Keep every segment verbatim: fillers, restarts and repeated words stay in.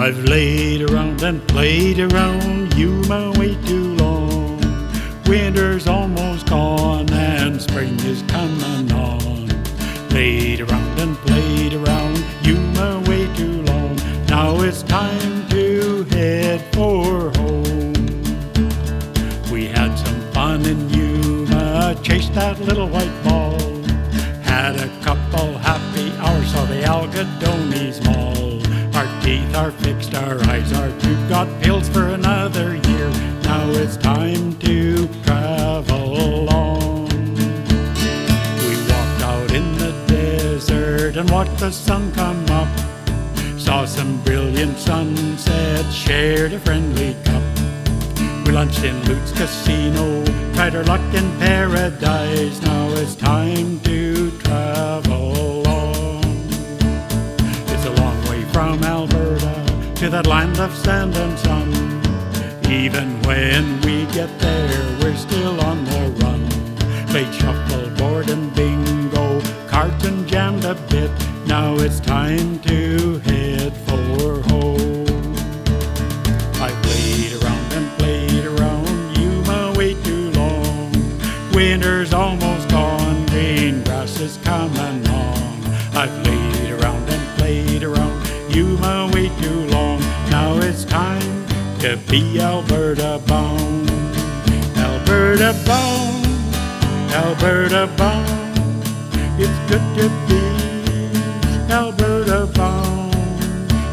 I've laid around and played around Yuma way too long. Winter's almost gone and spring is coming on. Laid around and played around Yuma way too long. Now it's time to head for home. We had some fun in Yuma, chased that little white ball. Had a couple happy hours, saw the Algodones Mall. Our teeth are fixed, our eyes are true, got pills for another year. Now it's time to travel on. We walked out in the desert and watched the sun come up. Saw some brilliant sunsets, shared a friendly cup. We lunched in Lute's Casino, tried our luck in paradise. Now it's time to travel on. It's a long way from Alberta to that land of sand and sun. Even when we get there, we're still on the run. Played shuffleboard and bingo, carton jammed a bit. Now it's time to head for home. I played around and played around Yuma way too long. Winter's almost gone, green grass is coming on. I've laid around and played around Yuma way too long. Now it's time to be Alberta bound. Alberta bound, Alberta bound. It's good to be Alberta bound.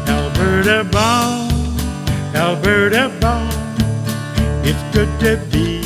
Alberta bound, Alberta bound. It's good to be